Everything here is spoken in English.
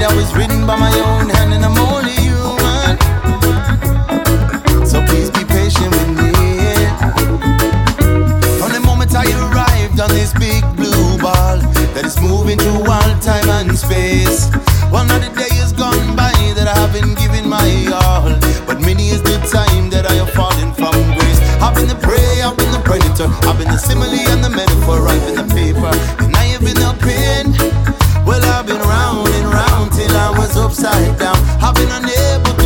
that was written by my own hand, and I'm only human. So please be patient with me. From the moment I arrived on this big blue ball that is moving through all time and space, one of the days gone by that I haven't given my all, but many is the time that I have fallen from grace. I've been the prey, I've been the predator, I've been the simile and the metaphor, I've been the paper, and I have been the pain. Well, I've been round and round till I was upside down. I've been unable